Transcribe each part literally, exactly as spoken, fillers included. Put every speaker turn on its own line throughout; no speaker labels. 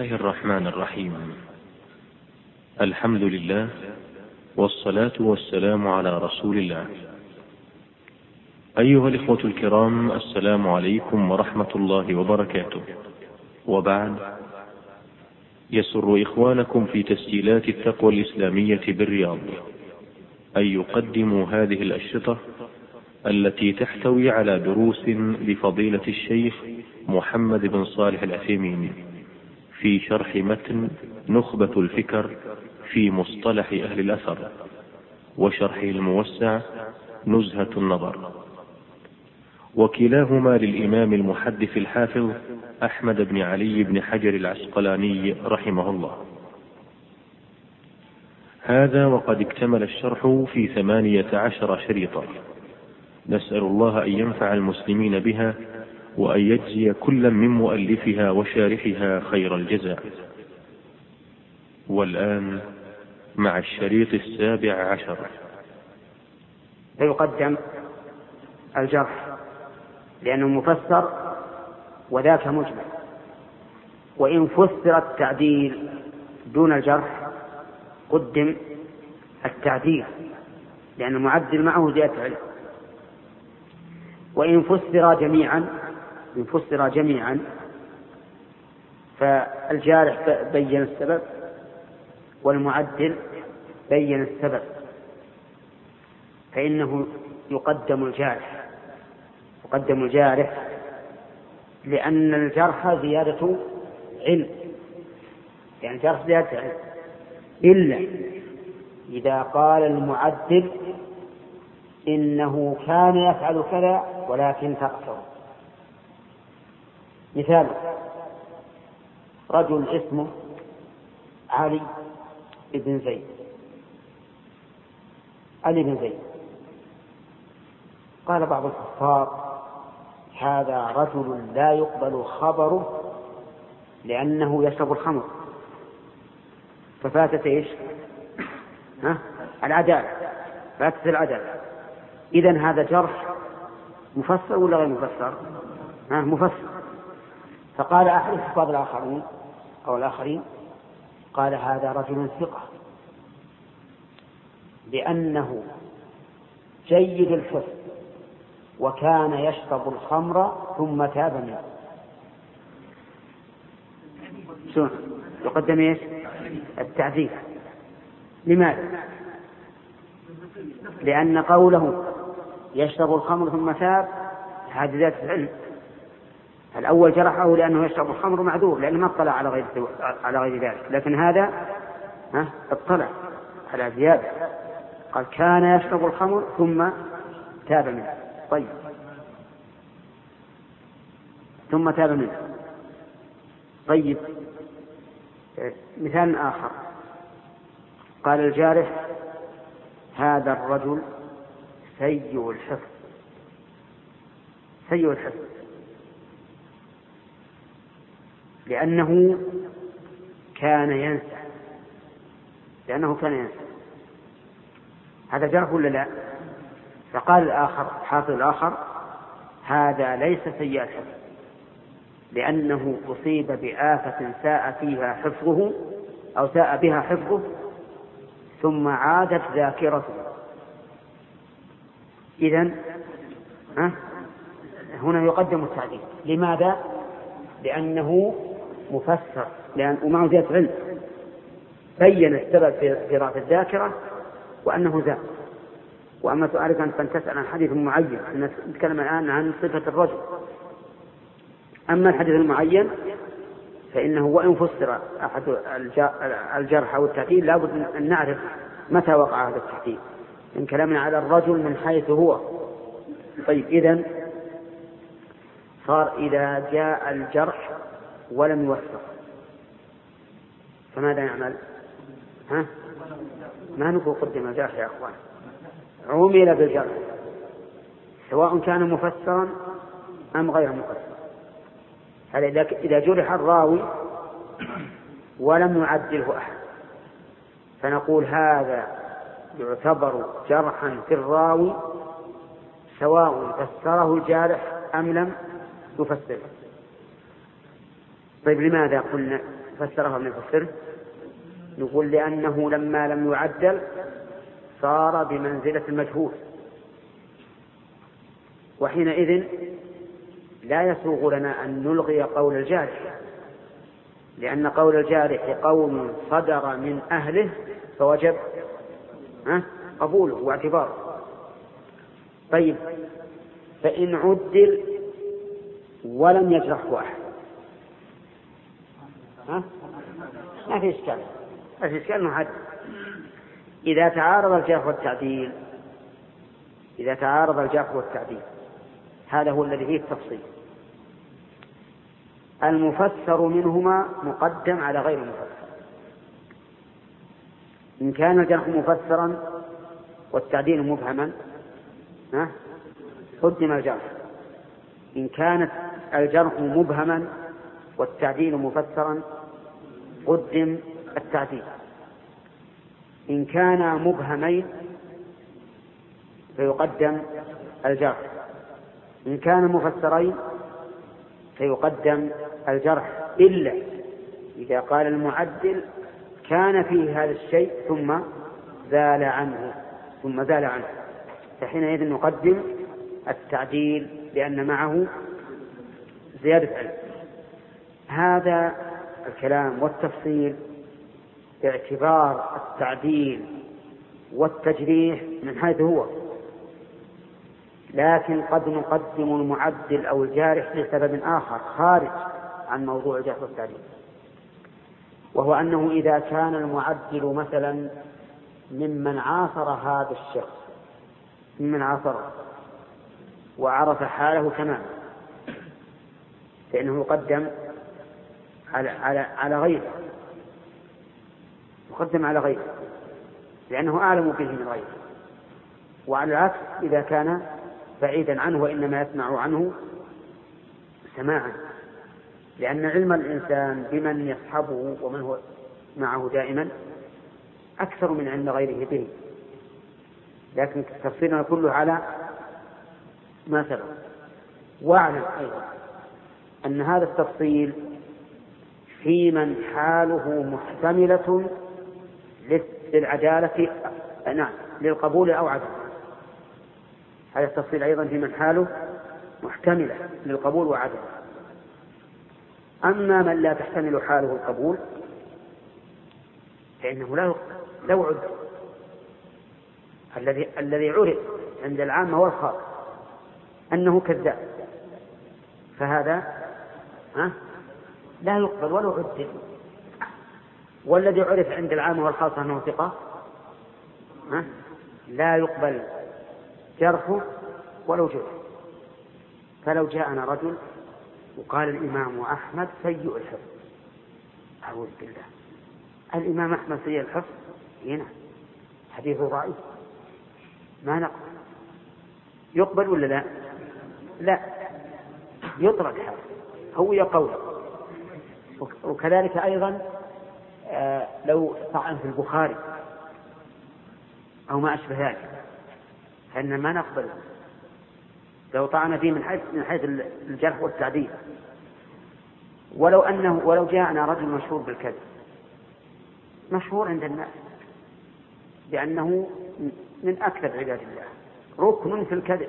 الله الرحمن الرحيم. الحمد لله والصلاة والسلام على رسول الله. أيها الإخوة الكرام، السلام عليكم ورحمة الله وبركاته. وبعد، يسر إخوانكم في تسجيلات التقوى الإسلامية بالرياض أن يقدموا هذه الأشرطة التي تحتوي على دروس لفضيلة الشيخ محمد بن صالح العثيمين في شرح متن نخبة الفكر في مصطلح أهل الأثر، وشرحه الموسع نزهة النظر، وكلاهما للإمام المحدث الحافظ أحمد بن علي بن حجر العسقلاني رحمه الله. هذا وقد اكتمل الشرح في ثمانية عشر شريطا، نسأل الله أن ينفع المسلمين بها وأن يجزي كل من مؤلفها وشارحها خير الجزاء. والآن مع الشريط السابع عشر.
فيقدم الجرح لأنه مفسر وذاك مجمل، وإن فسر التعديل دون الجرح قدم التعديل لأن المعدل معه زيادة علم. وإن فسر جميعا إن فسر جميعا فالجارح بين السبب والمعدل بين السبب، فإنه يقدم الجارح يقدم الجارح لأن الجرح زيادة علم، يعني الجرح زيادة علم، إلا إذا قال المعدل إنه كان يفعل كذا ولكن تقصر. مثال: رجل اسمه علي بن زيد علي بن زيد قال بعض الكفار: هذا رجل لا يقبل خبره لأنه يشرب الخمر. ففاتت إيش؟ ها؟ العدالة، فاتت العدالة. إذن هذا جرح مفسر ولا غير مفسر؟ ها؟ مفسر. فقال أحد الحفاظ الآخرين أو الآخرين قال: هذا رجل ثقة لأنه جيد الحفظ وكان يشرب الخمر ثم تاب منه. شو يقدم ايش؟ التعديل. لماذا؟ لأن قوله يشرب الخمر ثم تاب هذا ذات العلم. الأول جرحه لأنه يشرب الخمر معذور لأنه ما اطلع على غير على غير ذلك، لكن هذا ها اطلع على زيادة، قال كان يشرب الخمر ثم تاب منه. طيب، ثم تاب منه. طيب، مثال آخر: قال الجارح: هذا الرجل سيء الحفظ سيء الحفظ لأنه كان ينسى لأنه كان ينسى هذا جرح ولا لا؟ فقال الآخر حافظ الآخر: هذا ليس سيء الحفظ لأنه أصيب بآفة ساء فيها حفظه أو ساء بها حفظه ثم عادت ذاكرته. إذن هنا يقدم التعديل. لماذا؟ لأنه مفسر لأن ومعه زيادة علم، بين السبب في ضعف الذاكرة وأنه ذاك. وأما سؤالك أن تسأل عن حديث معين، نتكلم الآن عن صفة الرجل. أما الحديث المعين فإنه وإن فسر أحد الجرح أو التعديل لابد أن نعرف متى وقع هذا التعديل، من كلامنا على الرجل من حيث هو. طيب، إذن صار إذا جاء الجرح ولم يوثق فماذا نعمل؟ ها؟ ما نقول قدم الجرح يا أخوان، عمل بالجرح سواء كان مفسرا أم غير مفسر. هذا إذا جرح الراوي ولم يعدله أحد فنقول هذا يعتبر جرحا في الراوي سواء فسره الجارح أم لم يفسره. طيب، لماذا قلنا فسرها من يفسره؟ نقول لأنه لما لم يعدل صار بمنزلة المجهول، وحينئذ لا يسوغ لنا أن نلغي قول الجارح، لأن قول الجارح قول صدر من أهله فوجب قبوله واعتباره. طيب، فإن عدل ولم يجرحه أحد ها؟ ما في إشكال، ما في إشكال أنه عدل. إذا تعارض الجرح والتعديل إذا تعارض الجرح والتعديل هذا هو الذي فيه التفصيل. المفسر منهما مقدم على غير المفسر. إن كان الجرح مفسرا والتعديل مبهما قدم الجرح، إن كانت الجرح مبهما والتعديل مفسرا قدم التعديل. إن كان مبهمين فيقدم الجرح، إن كان مفسرين فيقدم الجرح، إلا إذا قال المعدل كان فيه هذا الشيء ثم زال عنه ثم زال عنه فحينئذ نقدم التعديل لأن معه زيادة علم. هذا الكلام والتفصيل باعتبار التعديل والتجريح من حيث هو، لكن قد نقدم المعدل أو الجارح لسبب آخر خارج عن موضوع الجرح والتعديل، وهو أنه إذا كان المعدل مثلا ممن عاصر هذا الشخص ممن عاصره وعرف حاله تماما فإنه يقدم على على على غيره يقدم على غيره لأنه أعلم به من غيره. وعلى العكس إذا كان بعيدا عنه وإنما يسمع عنه سماعا، لأن علم الإنسان بمن يصحبه ومن هو معه دائما أكثر من علم غيره به. لكن تفصيلنا كله على ما سبق. واعلم أيضا أن هذا التفصيل في من حاله محتملة للعدالة نعم للقبول أو عدم. هذا التفصيل أيضا في من حاله محتملة للقبول وعدم. أما من لا تحتمل حاله القبول فإنه لا لو عد الذي الذي عرف عند العامة والخاص أنه كذاب فهذا ها لا يقبل ولو عد، والذي عرف عند العامة والخاص أنه ثقة ها لا يقبل جرحه ولو جرح. فلو جاءنا رجل وقال الإمام أحمد سيء الحفظ، أعوذ بالله، الإمام أحمد سيء الحفظ هنا حديث ضعيف ما نقبل. يقبل ولا لا؟ لا، يطرد هذا هو قوله. وكذلك أيضا آه لو طعن في البخاري أو ما أشبه ذلك فإن ما نقبل لو طعن فيه من حيث من حيث الجرح والتعديل. ولو أنه ولو جاءنا رجل مشهور بالكذب، مشهور عند الناس بأنه من أكثر عباد الله ركن في الكذب،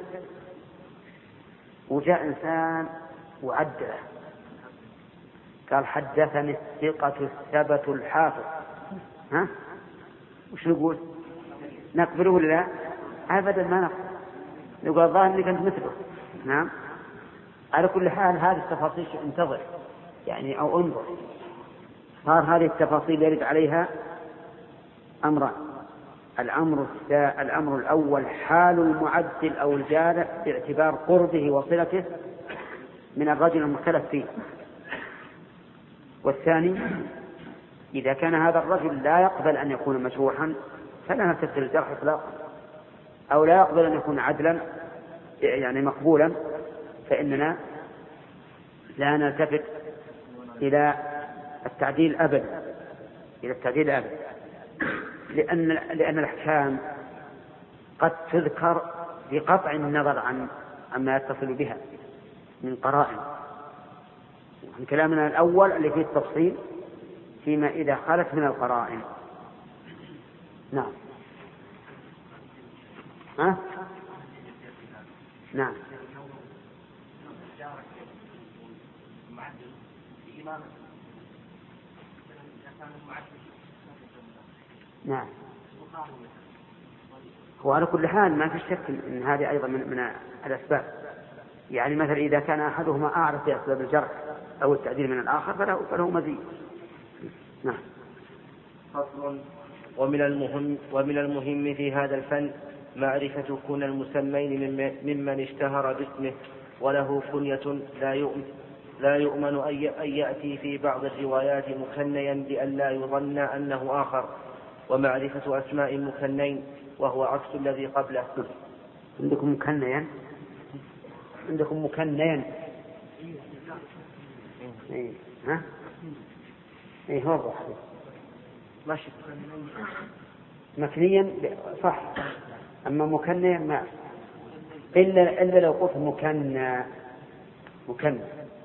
وجاء إنسان وعدله قال حدثني الثقة الثبت الحافظ، ها وش نقول؟ نقبله ولا لا؟ أبدا ما نقبل، نقول الظاهر أنك أنت مثله. نعم. على كل حال هذه التفاصيل انتظر يعني أو انظر. صار هذه التفاصيل يرد عليها أمران. الأمر الأمر الأول حال المعدل أو الجارح باعتبار قربه وصلته من الرجل المختلف فيه، والثاني إذا كان هذا الرجل لا يقبل أن يكون مجروحا فلا نفسر الجرح إطلاقا، أو لا يقبل أن يكون عدلا يعني مقبولا، فإننا لا نلتفت إلى التعديل أبدا إلى التعديل أبدا لأن لأن الأحكام قد تذكر بقطع النظر عن عما يتصل بها من قرائن. من كلامنا الأول اللي فيه التفصيل فيما إذا خلت من القرائن. نعم. ها؟ نعم. نعم. وعلى كل حال ما في شك أن هذه أيضا من, من الأسباب. يعني مثلا إذا كان أحدهما أعرف بأسباب الجرح أو التعديل من الآخر فله, فله مزيد. نعم.
فصل. ومن المهم, ومن المهم في هذا الفن معرفة كون المسمين ممن اشتهر باسمه وله كنية لا يؤمن, لا يؤمن أن يأتي في بعض الروايات مكنيا لئلا يظن أنه آخر، ومعرفة أسماء المكنين وهو عكس الذي قبله.
عندكم مكنيا؟ عندكم مكنيا؟ إيه. ها؟ إيه هو الروح
ماشي.
مكنيا صح، أما مكنيا ما إلا إلا لو قلت مكنى مكنى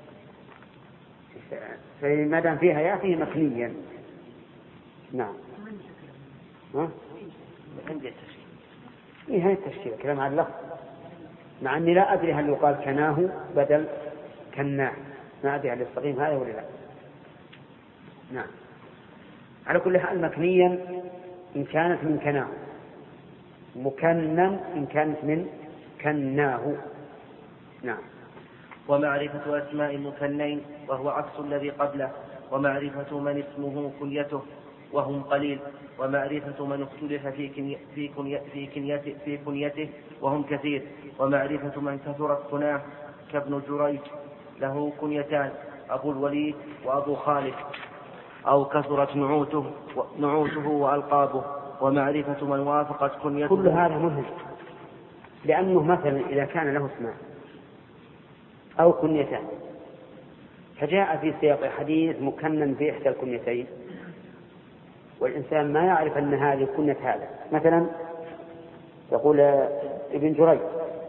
فما دام فيها يأتي مكنيا. نعم. ها؟
عندي التشكيل.
إيه هاي التشكيل كلام على اللفظ، مع أني لا أدري هل يقال كناه بدل كناه، ما أدري هل يستقيم هذا ولا لا. نعم. على كل حال مكنيا إن كانت من كناه، مكنا إن كانت من كناه. نعم.
ومعرفة أسماء المكنين وهو عكس الذي قبله، ومعرفة من اسمه كنيته وهم قليل، ومعرفة من اختلف في كنيته في كنيته في كنيته, في كنيته وهم كثير، ومعرفة من كثرت كناه كابن جريج له كنيتان أبو الوليد وأبو خالد، أو كثرت نعوته نعوته وألقابه، ومعرفة من وافقت كنيته.
كل هذا مهم، لأنه مثلا إذا كان له اسمان أو كنيتان فجاء في سياق حديث مكنن في إحدى الكنيتين والإنسان ما يعرف أن هذه كنية هذا، مثلا يقول ابن جريج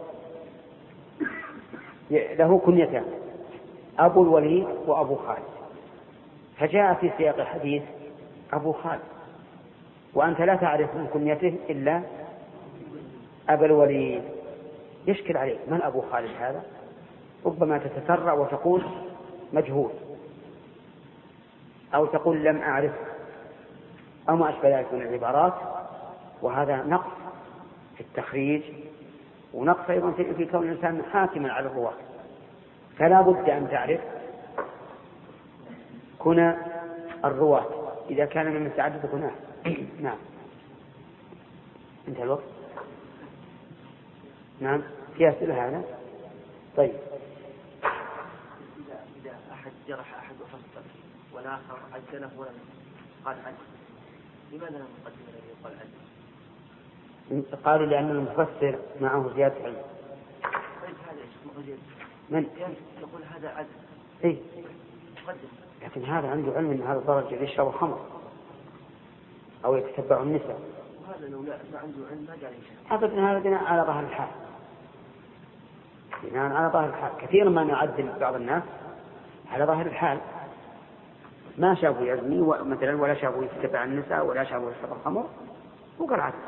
له كنيتان أبو الوليد وأبو خالد، فجاء في سياق الحديث أبو خالد وأنت لا تعرف من كنيته إلا أبا الوليد، يشكل عليك من أبو خالد هذا؟ ربما تتسرع وتقول مجهول أو تقول لم أعرف أو ما أشبه ذلك من العبارات، وهذا نقص في التخريج ونقص أيضا في كون الإنسان حاكما على الرواة، فلا بد أن تعرف كنى الرواة إذا كان من متعدد كناه. نعم. انتهى الوقت. نعم. في أسئلة هذا؟ طيب.
إذا إذا أحد جرح أحد وفصل والآخر عدله ولم قال عدل، لماذا لم نقدم الذي يقال عدل؟
قالوا لأن المفسر معه زيادة علم.
طيب هذا اسمه زيادة.
من؟
يقول هذا عدل.
إيه.
قدم.
لكن هذا عنده علم أن هذا الدرجة يشرب الخمر أو يتتبع النساء.
وهذا لو لا ما عنده علم ما قال يشرب.
أبدا، هذا بناء على ظاهر الحال. بناء على ظاهر الحال كثيرا ما نعدل بعض الناس على ظاهر الحال، ما شافوا يزني مثلا ولا شافوا يتتبع النساء ولا شافوا يشرب الخمر وقال عدل.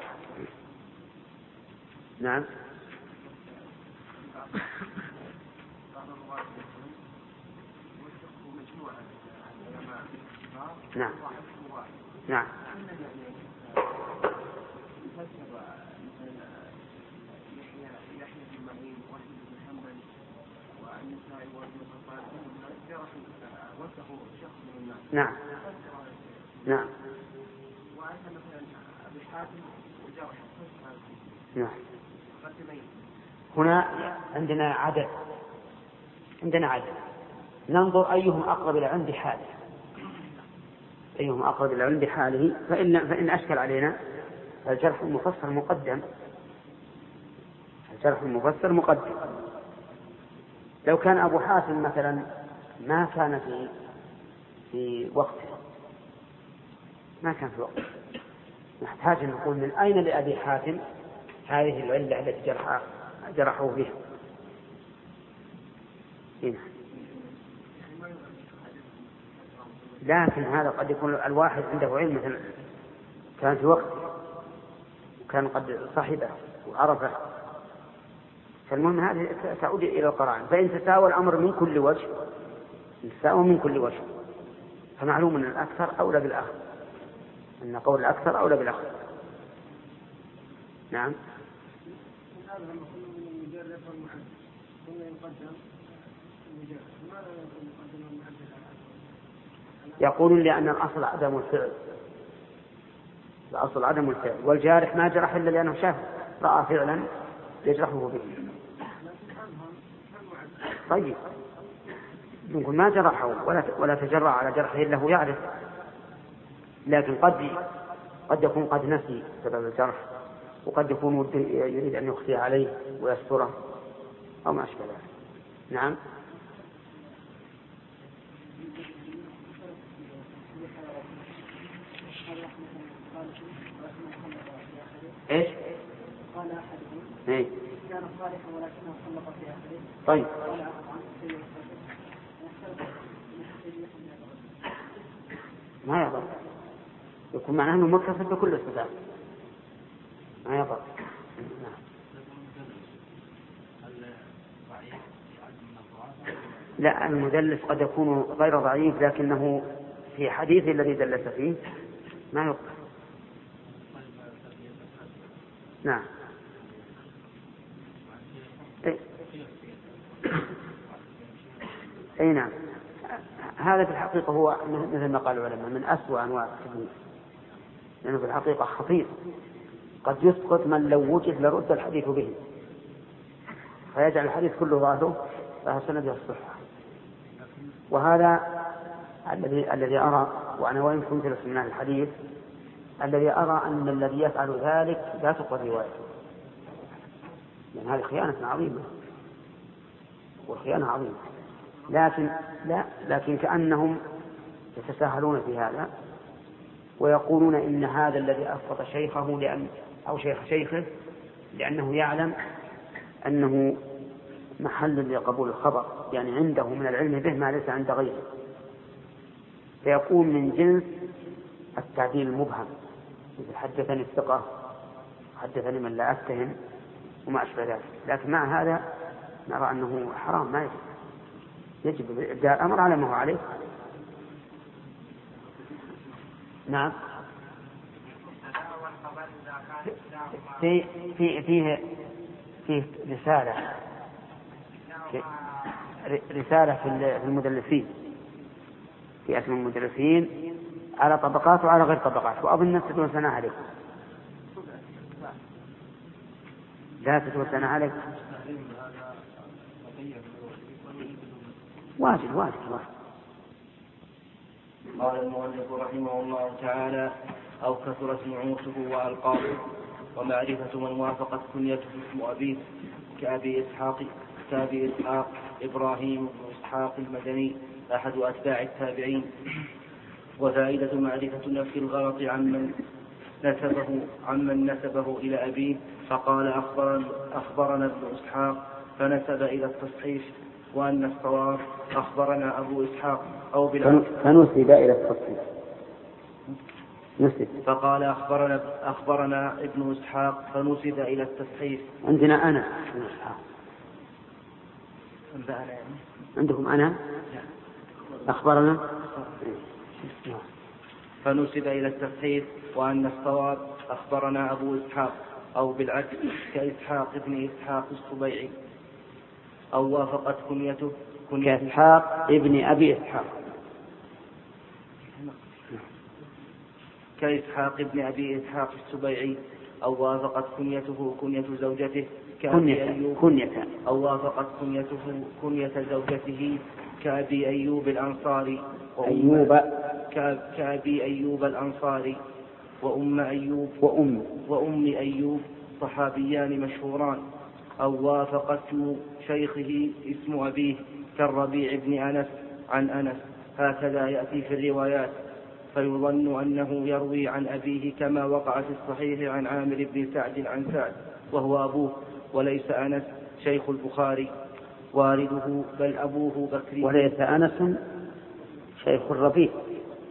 نعم. نعم. نعم. نعم. نعم. نعم. هنا عندنا عدد عندنا عدد ننظر أيهم أقرب إلى العلم بحاله أيهم أقرب إلى العلم بحاله فإن, فإن أشكل علينا الجرح المفسر مقدم الجرح المفسر مقدم. لو كان أبو حاتم مثلا ما كان في في وقته ما كان في وقته نحتاج أن نقول من أين لأبي حاتم هذه العلة التي جرح جرحوا بها. هنا لكن هذا قد يكون الواحد عنده علم مثلا كان في وقت وكان قد صحبه وعرفه، فالمهم هذه تعود إلى القرائن. فإن تساوى الأمر من كل وجه تساوى من كل وجه فمعلوم أن الأكثر أولى بالآخر، أن قول الأكثر أولى بالآخر. نعم. يقولون لأن الأصل عدم الفعل، الأصل عدم الفعل، والجارح ما جرح إلا لأنه شاف رأى فعلا يجرحه به. طيب يمكن ما جرحه ولا ولا تجرع على جرحه إلا هو يعرف، لكن قد قد يكون قد نسي سبب الجرح، وقد يكون يريد أن يخفي عليه ويستره أو ما أشبه ذلك. نعم. إيش؟
قال أحدهم
إيه؟
كان صالحا ولكنه خلق في آخره.
طيب. ما يضر، يكون معناه أنه متصف بكل الصفات، ما يضر. لا، المدلس قد يكون غير ضعيف لكنه في حديث الذي دلس فيه ما يقبل. نعم. اي نعم، هذا في الحقيقة هو مثل ما قال العلماء من أسوأ أنواع التدليس، لأنه في الحقيقة خطير، قد يسقط من لو وجد لرد الحديث به، فيجعل الحديث كله ظاهره فسند الصحة. وهذا الذي الذي أرى، وأنا وإن كنت لست من الحديث، الذي أرى أن الذي يفعل ذلك لا تقبل روايته، لأن هذه خيانة عظيمة وخيانة عظيمة. لكن لا لكن كأنهم يتساهلون في هذا ويقولون إن هذا الذي أسقط شيخه لأن أو شيخ شيخه لأنه يعلم أنه محل لقبول الخبر، يعني عنده من العلم به ما ليس عند غيره، فيكون من جنس التعديل المبهم، مثل حدثني الثقة، حدثني من لا أتهم وما أشبه ذلك. لكن مع هذا نرى أنه حرام، ما يجب إبداء الأمر على ما هو عليه. نعم. في في فيه فيه رسالة في رسالة في المدلسين، في اسم المدلسين على طبقات وعلى غير طبقات، وأظن تدور سنة عليك لا تدور سنة عليك واجب واجب واجب.
قال المؤلف رحمه الله تعالى: أو كثرت نعوته وألقابه ومعرفة من وافقت كنيته اسم أبيه كأبي إسحاق كأبي إسحاق إبراهيم بن إسحاق المدني أحد أتباع التابعين. وفائدة معرفة نفي الغلط عمن نسبه عمن نسبه إلى أبيه، فقال أخبرنا, أخبرنا ابن إسحاق فنسب إلى التصحيح، وأن الصواب أخبرنا أبو إسحاق أو بالعكس
فنسب إلى التصحيح. نسب.
فقال أخبرنا أخبرنا ابن إسحاق فنسب إلى التصحيح.
عندنا أنا ابن إسحاق، عندكم أنا أخبرنا
فنسب إلى التصحيح، وأن الصواب أخبرنا أبو إسحاق أو بالعكس كإسحاق ابن إسحاق السبيعي، أو وافقت كنيته
كإسحاق ابن أبي إسحاق
كإسحاق ابن أبي إسحاق السبيعي، أو وافقت كنيته كنية زوجته
كأبي أيوب كنية
أو وافقت كنيته كنية زوجته كأبي أيوب الأنصاري
أيوب
كأبي أيوب الأنصاري وأم أيوب
وأم
وأم أيوب صحابيان مشهوران، أو وافقت شيخه اسم أبيه كالربيع بن أنس عن أنس، هكذا يأتي في الروايات، فيظن أنه يروي عن أبيه كما وقع في الصحيح عن عامر بن سعد عن سعد وهو أبوه، وليس أنس شيخ البخاري وارده بل أبوه بكري.
وليس أنس شيخ الربيع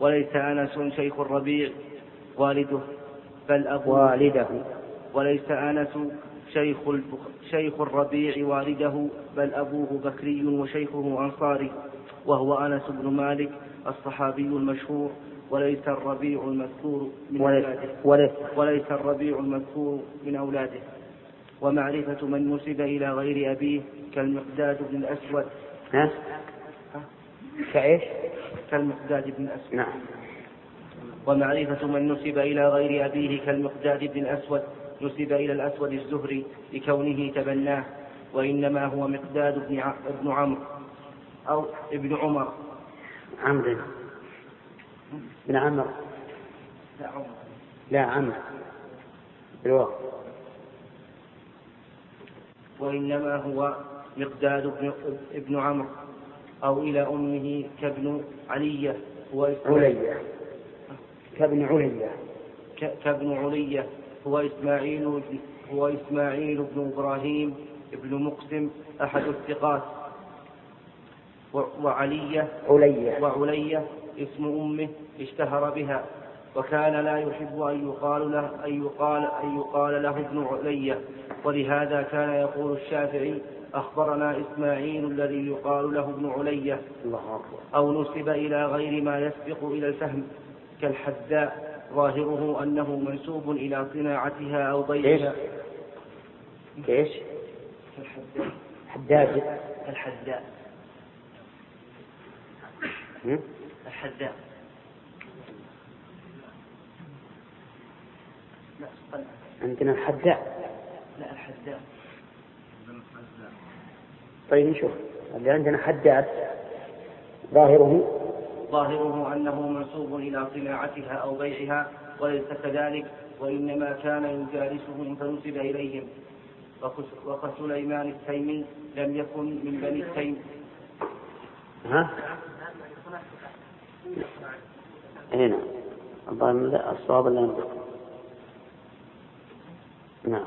وليس أنس شيخ الربيع والده بل أبوه
والده
وليس أنس شيخ, شيخ الربيع والده بل أبوه بكري وشيخه أنصاري وهو أنس بن مالك الصحابي المشهور. وليس الربيع المذكور من أولاده
وليس,
وليس الربيع المذكور من أولاده. ومعرفة من نسب إلى غير أبيه كالمقداد بن الأسود.
ها؟ كإيش؟
كالمقداد بن الأسود.
نعم.
ومعرفة من نسب إلى غير أبيه كالمقداد بن الأسود نسب إلى الأسود الزهري لكونه تبناه، وإنما هو مقداد بن ابن عمرو أو ابن عمر.
عمرو بن عمرو.
لا عمر.
لا عمرو بالوقت.
وإنما هو مقداد بن ابن عمرو أو إلى أمه كابن علية هو
علية كابن علية
كابن علية هو إسماعيل هو إسماعيل بن إبراهيم ابن مقسم أحد الثقات. وعلية
علية
وعلية اسم أمه اشتهر بها، وكان لا يحب أن يقال له أن يقال أن يقال له ابن علية، ولهذا كان يقول الشافعي أخبرنا إسماعيل الذي يقال له ابن علية. أو نسب إلى غير ما يسبق إلى الفهم كالحذاء ظاهره أنه منسوب إلى صناعتها أو بيعها.
كيش؟
كالحذاء.
حداد.
الحذاء. الحذاء.
عندنا الحذاء.
لا الحذاء.
طيب نشوف اللي عندنا حداد ظاهره
ظاهره أنه منسوب إلى صناعتها أو بيعها، وليس كذلك، وإنما كان يجالسهم فنسب إليهم. وكسليمان التيمي لم يكن من بني التيم.
ها؟ هنا الصواب اللي عندك. نعم.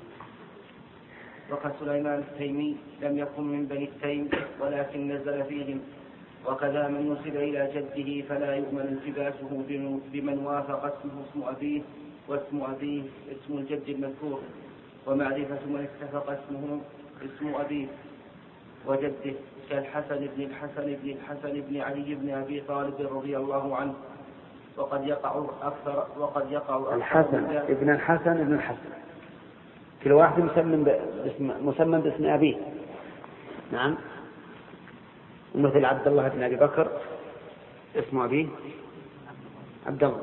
وكسليمان التيمي لم يكن من بني التيم ولكن نزل فيهم. وكذا من نسب إلى جده فلا يؤمن التباسه بمن وافق اسمه اسم أبيه واسم أبيه اسم الجد المذكور. ومعرفة من اتفق اسمه اسم أبيه وجده كالحسن بن الحسن بن الحسن بن علي بن أبي طالب رضي الله عنه. وقد يقع أكثر وقد يقع أكثر
الحسن ابن الحسن ابن الحسن كل واحد مسمى باسم مسمى باسم أبيه. نعم. مثل عبد الله بن أبي بكر اسم أبيه عبد الله.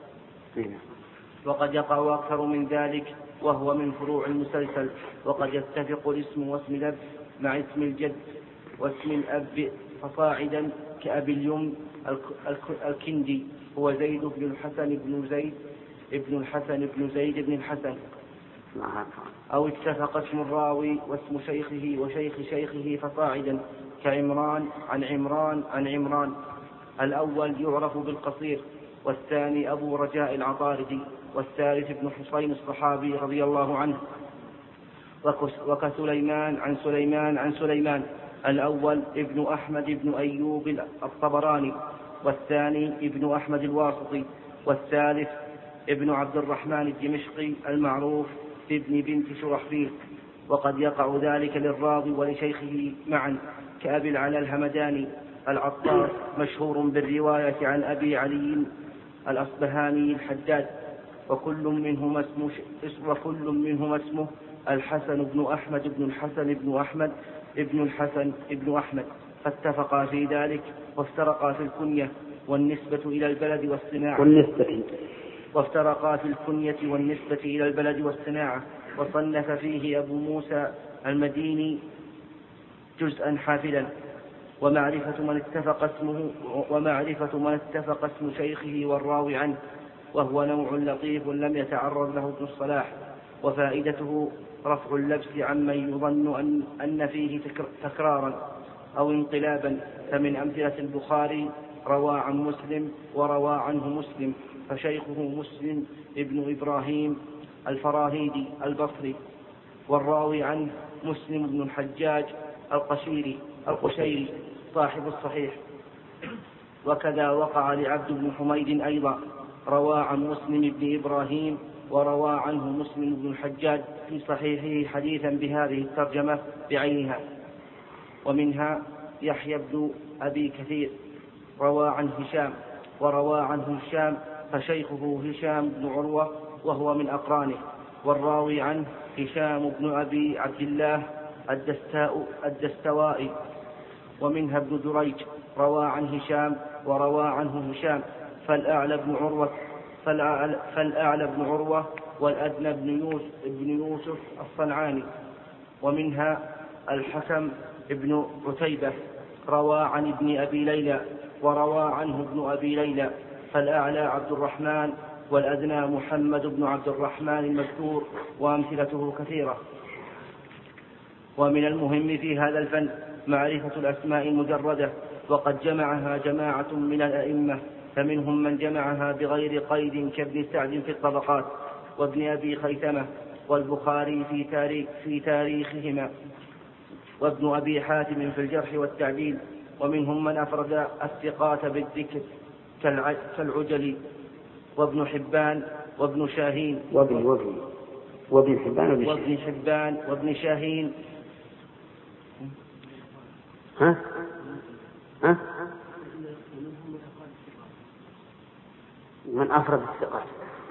وقد يقع أكثر من ذلك وهو من فروع المسلسل. وقد يتفق الاسم واسم الأب مع اسم الجد واسم الأب فصاعدا كأبي اليم الكندي هو زيد بن الحسن بن زيد ابن الحسن بن زيد بن الحسن. أو اتفق اسم الراوي واسم شيخه وشيخ شيخه فصاعدا كعمران عن عمران عن عمران. الأول يعرف بالقصير، والثاني أبو رجاء العطاردي، والثالث ابن حسين الصحابي رضي الله عنه. وكسليمان عن سليمان عن سليمان. الأول ابن أحمد ابن أيوب الطبراني، والثاني ابن أحمد الواسطي، والثالث ابن عبد الرحمن الدمشقي المعروف بابن بنت شرحبيل. وقد يقع ذلك للراوي ولشيخه معا كأبي العلا الهمداني العطار مشهور بالرواية عن أبي علي الأصبهاني الحداد، وكل منهما اسمه, وكل منهما اسمه الحسن بن أحمد بن الحسن بن أحمد ابن الحسن ابن أحمد، فاتفقا في ذلك وافترقا في الكنية والنسبة إلى البلد والصناعة
والنسبة
وافترقا في الكنية والنسبة إلى البلد والصناعة. وصنف فيه أبو موسى المديني جزءا حافلا. ومعرفة من اتفق اسمه ومعرفة من اتفق اسم شيخه والراوي عنه، وهو نوع لطيف لم يتعرض له ابن الصلاح. وفائدته رفع اللبس عمن يظن أن, أن فيه تكرارا أو انقلابا. فمن أمثلة البخاري روى عن مسلم وروى عنه مسلم، فشيخه مسلم ابن إبراهيم الفراهيدي البصري، والراوي عنه مسلم بن الحجاج القشيري القشيري صاحب الصحيح. وكذا وقع لعبد بن حميد أيضا، روى عن مسلم بن إبراهيم وروى عنه مسلم بن الحجاج في صحيحه حديثا بهذه الترجمة بعينها. ومنها يحيى بن أبي كثير روى عن هشام، وروى عنه هشام فشيخه هشام بن عروة وهو من أقرانه، والراوي عنه هشام بن أبي عبد الله الدستاء الدستوائي. ومنها ابن دريج روى عن هشام وروى عنه هشام فالأعلى بن عروة فالأعلى, فالأعلى بن عروة والأدنى بن يوسف, بن يوسف الصنعاني. ومنها الحكم ابن عتيبة روى عن ابن أبي ليلى وروى عنه ابن أبي ليلى فالأعلى عبد الرحمن والأدنى محمد بن عبد الرحمن المذكور، وأمثلته كثيرة. ومن المهم في هذا الفن معرفة الأسماء المجردة، وقد جمعها جماعة من الأئمة، فمنهم من جمعها بغير قيد كابن سعد في الطبقات وابن أبي خيثمة والبخاري في, تاريخ في تاريخهما، وابن أبي حاتم في الجرح والتعديل. ومنهم من أفرد الثقات بالذكر كالعجلي وابن حبان وابن شاهين
وابن وابن وابن حبان
وابن حبان وابن شاهين.
ها ها من أفرد الثقات.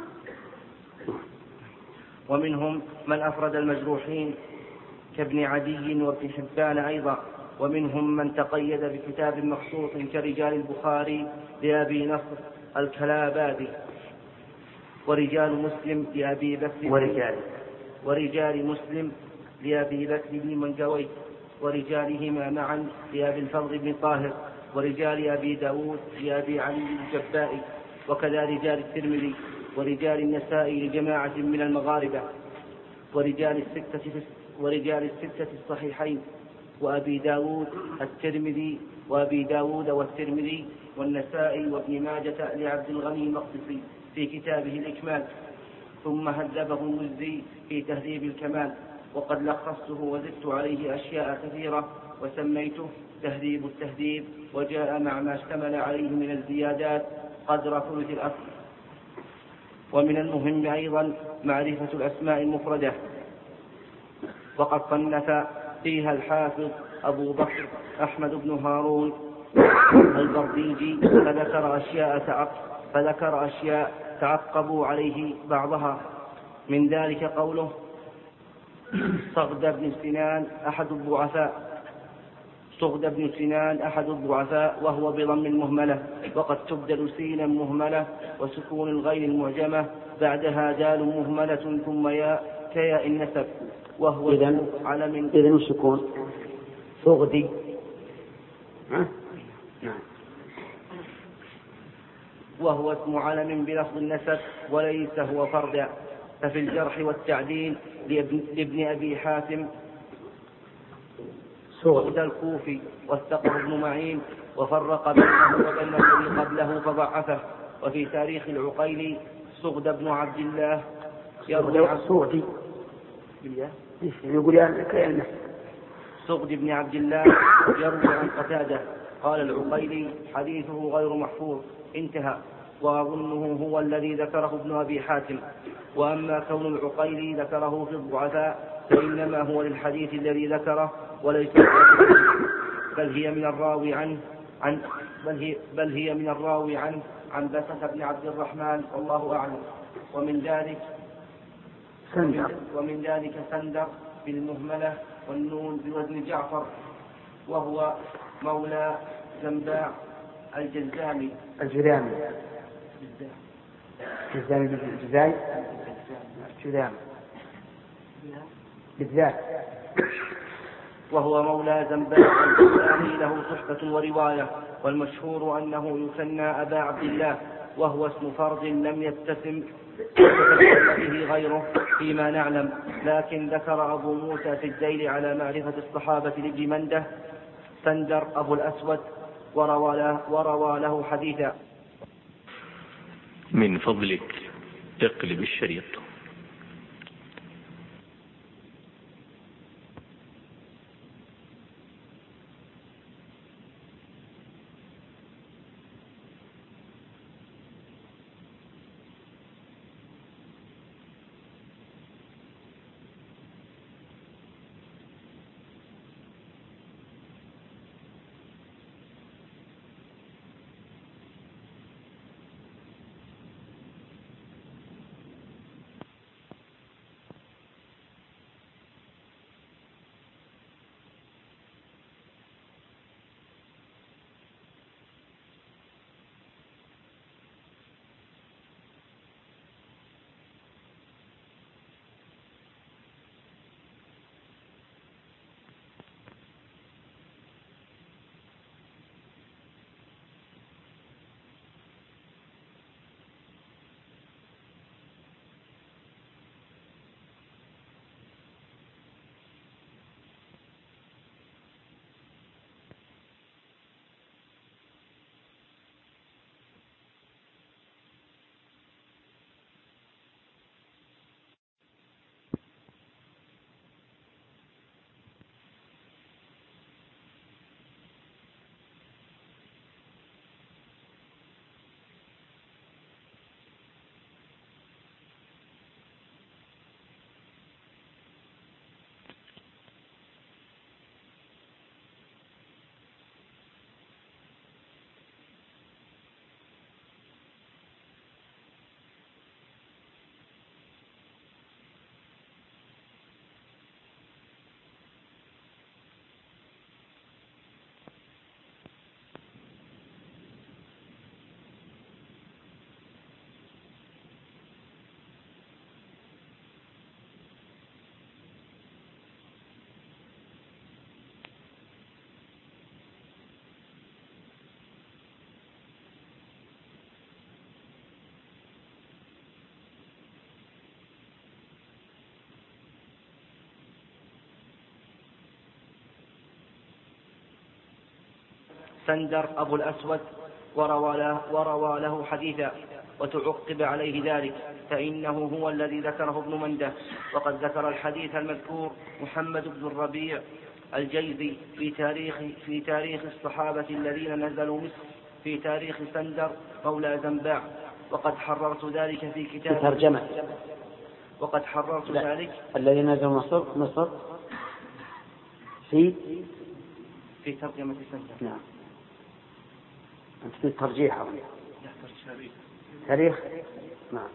ومنهم من أفرد المجروحين كابن عدي وابن حبان أيضا. ومنهم من تقيد بكتاب مخصوص كرجال البخاري لأبي نصر الكلابادي، ورجال مسلم لأبي بكر
ورجال
ورجال مسلم لأبي بكر بن منجوي، ورجالهما معا لأبي الفضل بن طاهر، ورجال أبي داود لأبي علي الجبائي، وكذا رجال الترمذي ورجال النسائي لجماعة من المغاربة، ورجال الستة ورجال الستة الصحيحين وأبي داود الترمذي وأبي داود والترمذي والنسائي وابن ماجة لعبد الغني المقدسي في كتابه الإكمال. ثم هذبه المزي في تهذيب الكمال، وقد لخصته وزدت عليه أشياء كثيرة وسميته تهذيب التهذيب، وجاء مع ما اشتمل عليه من الزيادات قدر ثلث الأصل. ومن المهم أيضا معرفة الأسماء المفردة، وقد صنف فيها الحافظ أبو بكر أحمد بن هارون البرديجي فذكر أشياء تعقب فذكر أشياء تعقبوا عليه بعضها، من ذلك قوله صغد بن سنان أحد الضعفاء صغد بن سنان أحد الضعفاء وهو بضم المهملة، وقد تبدل سينا مهملة وسكون الغين المعجمة بعدها دال مهملة ثم ياء كياء النسب، وهو
إذن
علم
إذن السكون صغدي. ها؟ نعم.
وهو اسم علم بلفظ النسب وليس هو فردا. ففي الجرح والتعديل لابن, لابن أبي حاتم صغد الكوفي واستقر ابن معين وفرق بينه وبين الذي قبله فضعفه. وفي تاريخ العقيلي صغد بن عبد الله يروي عن
صغدي يقول يعني كأنه
صغد بن عبد الله يروي عن قتادة قال العقيلي حديثه غير محفوظ انتهى، وأظنه هو الذي ذكره ابن أبي حاتم. وأما كون العقيلي ذكره في الضعفاء فإنما هو للحديث الذي ذكره وليس بل هي من الراوي عنه عن بل هي, بل هي من الراوي عنه عن بسة بن عبد الرحمن والله أعلم. ومن ذلك
سندر
ومن ذلك سندر بالمهملة والنون بوزن جعفر، وهو مولى زنباع الجزامي
الجذامي الجزامي بالجزاي الجذامي بالذات،
وهو مولى زنباع الجزامي له صحبة ورواية، والمشهور أنه يثنى أبا عبد الله، وهو اسم فرد لم يتسم به غيره فيما نعلم، لكن ذكر أبو موسى في الذيل على معرفة الصحابة لابن منده سندر أبو الأسود وروى له, وروى له حديثا.
من فضلك اقلب الشريط.
سندر أبو الأسود وروى له, وروى له حديثا، وتعقب عليه ذلك فإنه هو الذي ذكره ابن منده. وقد ذكر الحديث المذكور محمد بن الربيع الجيزي في تاريخ, في تاريخ الصحابة الذين نزلوا مصر في تاريخ سندر مولى زنباع. وقد حررت ذلك في كتاب
في ترجمة
وقد حررت ذلك
الذين نزلوا مصر مصر في
في ترجمة سندر.
نعم. أنت في الترجيح أو تاريخ. نعم.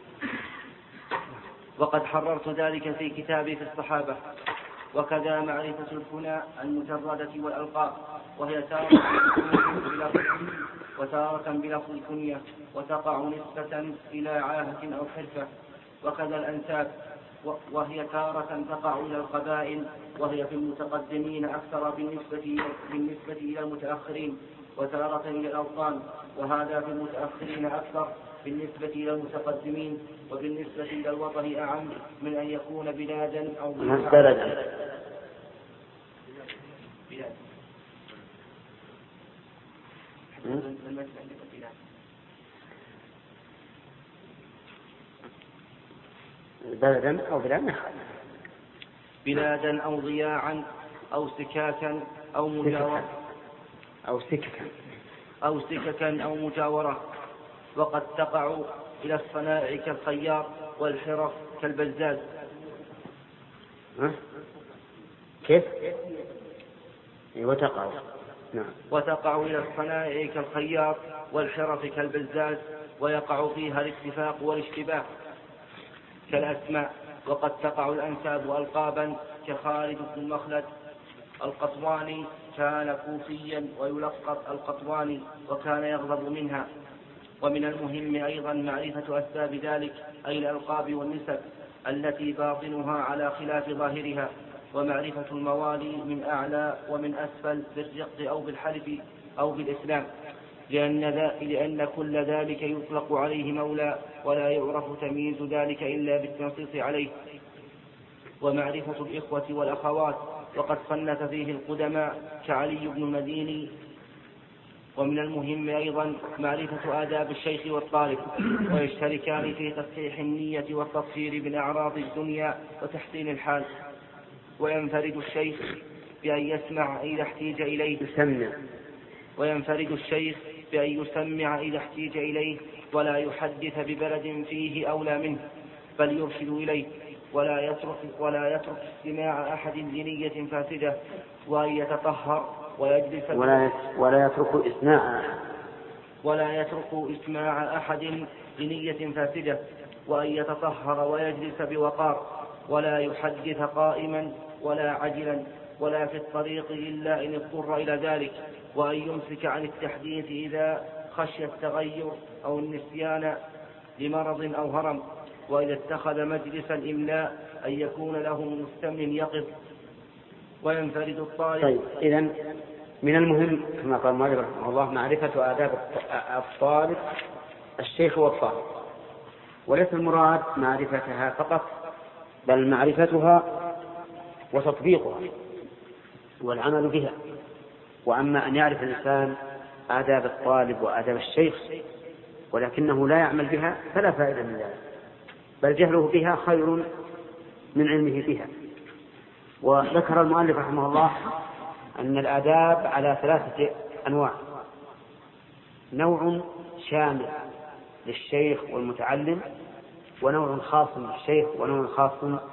وقد حررت ذلك في كتابي في الصحابة. وكذا معرفة الكنى المجردة والألقاب، وهي تارة بلفظ وتارة بلفظ الكنية، وتقع نسبة إلى عاهة أو حرفة. وكذا الأنساب، وهي تارة تقع إلى القبائل، وهي في المتقدمين أكثر بالنسبة, بالنسبة إلى المتأخرين، وتارة إلى الأوطان، وهذا في المتأخرين أكثر بالنسبة إلى المتقدمين، وبالنسبة إلى الوطن أعم من أن يكون بلادا أو
بلدا. بلدا أو بلادا
بلادا أو ضياعا أو سكاكا أو مجاورة
أو سككا
أو سككا أو مجاورة. وقد تقع إلى الصنائع كالخياط، والحرف كالبزاز.
كيف؟ وتقع نعم.
وتقع إلى الصنائع كالخياط والحرف كالبزاز، ويقع فيها الاتفاق والاشتباه كالأسماء. وقد تقع الأنساب ألقابا كخالد بن مخلد القطواني كان كوفيا ويلقب القطواني وكان يغضب منها. ومن المهم أيضا معرفة أسباب ذلك، أي الألقاب والنسب التي باطنها على خلاف ظاهرها، ومعرفة الموالي من أعلى ومن أسفل بالرق أو بالحلف أو بالإسلام، لأن, لأن كل ذلك يطلق عليه مولى، ولا يعرف تمييز ذلك إلا بالتنصيص عليه. ومعرفة الإخوة والأخوات، وقد صنف فيه القدماء كعلي بن المديني. ومن المهم أيضا معرفة آداب الشيخ والطالب، ويشتركان في تصحيح النية والتطهير من أعراض الدنيا وتحسين الحال. وينفرد الشيخ بأن يسمع إذا احتيج إليه
يسمع
وينفرد الشيخ بأن يسمع إذا احتيج إليه، ولا يحدث ببلد فيه أولى منه، بل يرشد إليه، ولا يترك, ولا يترك استماع أحد لنية فاسدة، وأن يتطهر ويجلس
ولا, ولا يترك إسماع
ولا يترك إسماع أحد لنية فاسدة، وأن يتطهر ويجلس بوقار، ولا يحدث قائما ولا عجلا ولا في الطريق إلا إن اضطر إلى ذلك، وأن يمسك عن التحديث إذا خشي التغير أو النسيان لمرض أو هرم، وإذا اتخذ مجلس الإملاء أن يكون له مستمع يقظ. وينفرد الطالب.
طيب، إذن من المهم كما قال المؤلف رحمه الله معرفة آداب الطالب الشيخ والطالب، وليس المراد معرفتها فقط، بل معرفتها وتطبيقها والعمل بها. وأما أن يعرف الإنسان آداب الطالب وآداب الشيخ ولكنه لا يعمل بها فلا فائدة من ذلك، بل جهله بها خير من علمه بها. وذكر المؤلف رحمه الله أن الآداب على ثلاثة أنواع: نوع شامل للشيخ والمتعلم، ونوع خاص للشيخ، ونوع خاص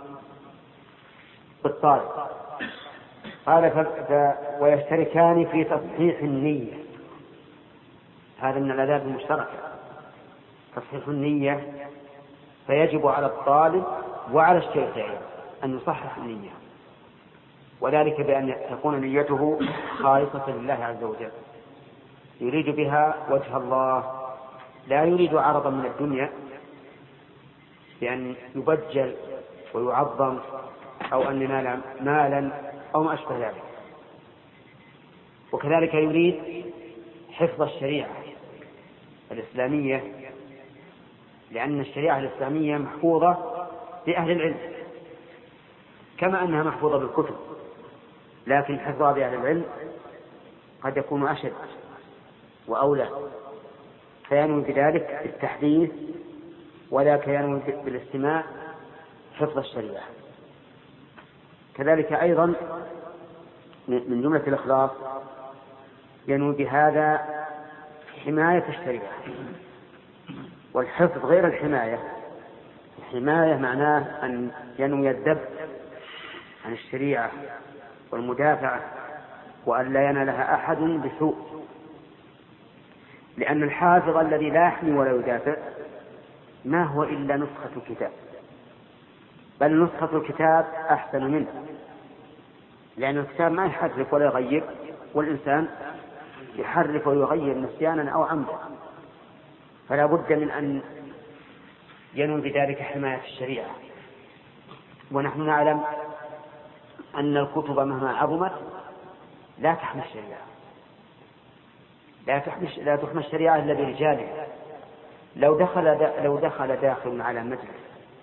بالطالب. قال ويشتركان في تصحيح النية. هذا من الآداب المشتركة، تصحيح النية، فيجب على الطالب وعلى الشيخ أن يصحح النية، وذلك بأن تكون نيته خالصة لله عز وجل، يريد بها وجه الله، لا يريد عرضا من الدنيا بأن يبجل ويعظم أو أن ينال مالا أو ما أشبه ذلك. وكذلك يريد حفظ الشريعة الإسلامية، لأن الشريعة الإسلامية محفوظة بأهل العلم كما أنها محفوظة بالكتب، لكن حفظها بأهل العلم قد يكون أشد وأولى، فينوي بذلك التحديث، وذاك ينوي بالاستماع حفظ الشريعة. كذلك أيضا من جملة الإخلاص ينوي بهذا حماية الشريعة، والحفظ غير الحماية. الحماية معناه أن ينوي الذب عن الشريعة والمدافعة، وأن لا ينالها أحد بسوء، لأن الحافظ الذي لا يحمي ولا يدافع ما هو إلا نسخة الكتاب، بل نسخة الكتاب أحسن منه، لأن الكتاب ما يحرف ولا يغير، والإنسان يحرف ويغير نسيانا أو عمدا، فلا بد من أن ينوي بذلك حماية الشريعة. ونحن نعلم أن الكتب مهما عظمت لا تحمي الشريعة، لا تحمي لا تحمي الشريعة إلا برجاله. لو دخل دا لو دخل داخل على مجلس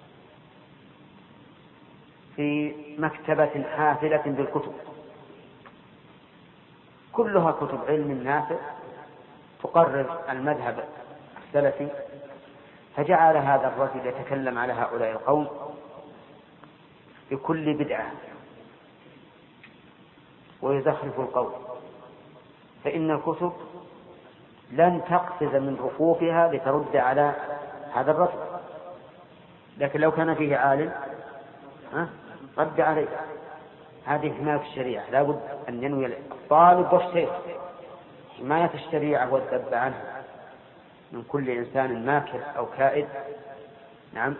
في مكتبة حافلة بالكتب كلها كتب علم نافع تقرر المذهب السلفي، فجعل هذا الرجل يتكلم على هؤلاء القوم بكل بدعة ويزخرف القول، فإن الكتب لن تقفز من رفوفها لترد على هذا الرجل، لكن لو كان فيه عالم رد عليه. هذه حماية الشريعة، لا بد أن ينوي الطالب والشيخ حماية الشريعة والذب عنها من كل إنسان ماكر أو كائد. نعم.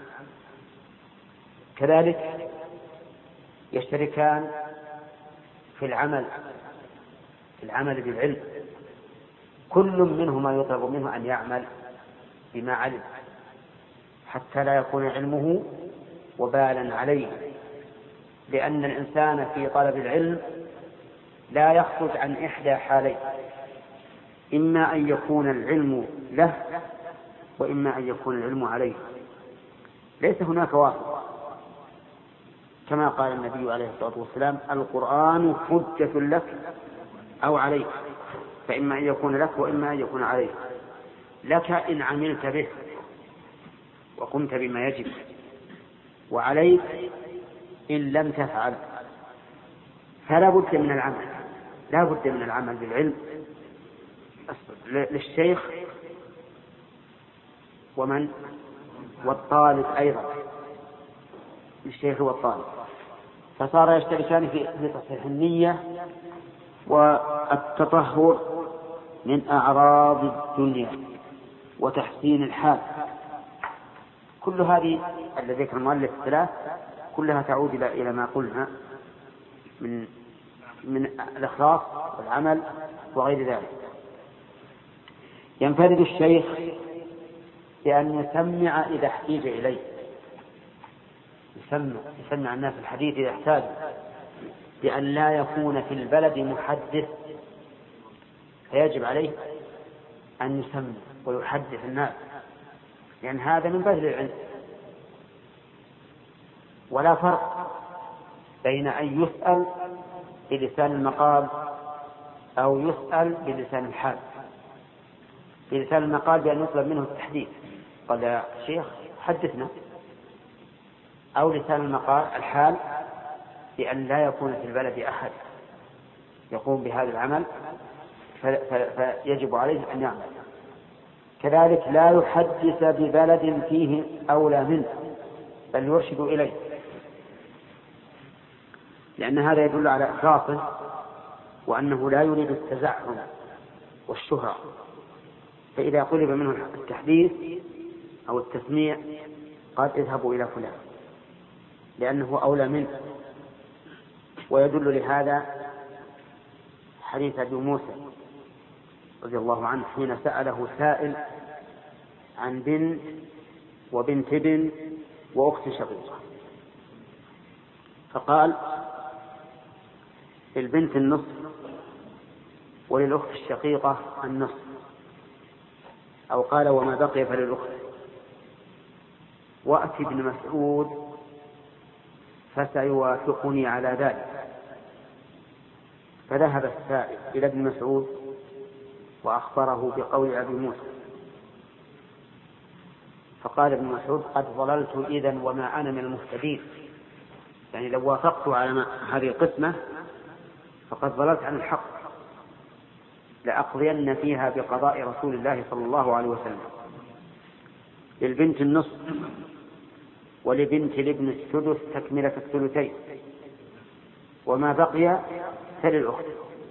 كذلك يشتركان في العمل في العمل بالعلم، كل منهما يطلب منه أن يعمل بما علم حتى لا يكون علمه وبالا عليه، لأن الإنسان في طلب العلم لا يخرج عن إحدى حالين: إما أن يكون العلم له، وإما أن يكون العلم عليه، ليس هناك واسطة، كما قال النبي عليه الصلاة والسلام: القرآن حجة لك أو عليك، فإما أن يكون لك وإما أن يكون عليك، لك إن عملت به وقمت بما يجب، وعليك إن لم تفعل. فلا بد من العمل، لا بد من العمل بالعلم للشيخ ومن والطالب أيضا، للشيخ والطالب، فصار يشتركان في تصحيح النية والتطهر من أعراض الدنيا وتحسين الحال. كل هذه الذي ذكر المؤلف الثلاث كلها تعود إلى ما قلنا من من الإخلاص والعمل وغير ذلك. ينفرد الشيخ بأن يسمع إذا احتيج إليه، يسمع يسمع الناس الحديث إذا احتاج، بأن لا يكون في البلد محدث، فيجب عليه أن يسمع ويحدث الناس، لأن هذا من بذل العلم. ولا فرق بين أن يسأل بلسان المقال أو يسأل بلسان الحال. بلسان المقال بأن يطلب منه التحديث، قال: يا شيخ حدثنا. أو لسان المقال الحال بأن لا يكون في البلد أحد يقوم بهذا العمل فيجب عليه أن يعمل. كذلك لا يحدث ببلد فيه أولى منه، بل يرشد إليه، لأن هذا يدل على إخلاصه وأنه لا يريد التزعم والشهرة. فإذا طلب منه التحديث أو التسميع قال: اذهبوا إلى فلان، لأنه أولى منه. ويدل لهذا حديث أبي موسى رضي الله عنه حين سأله سائل عن بنت وبنت ابن وأخت شقيقة، فقال: للبنت النصف وللأخت الشقيقة النصف، أو قال: وما بقي فللأخت. وأتي ابن مسعود فسيوافقني على ذلك. فذهب السائل إلى ابن مسعود وأخبره بقول أبي موسى، فقال ابن مسعود قد ضللت إذن وما أنا من المهتدين، يعني لو وافقت على هذه القسمة فقد ضللت عن الحق، لأقضين فيها بقضاء رسول الله صلى الله عليه وسلم. للبنت النصف ولبنت الابن السدس تكملة الثلثين، وما بقي فللأخت،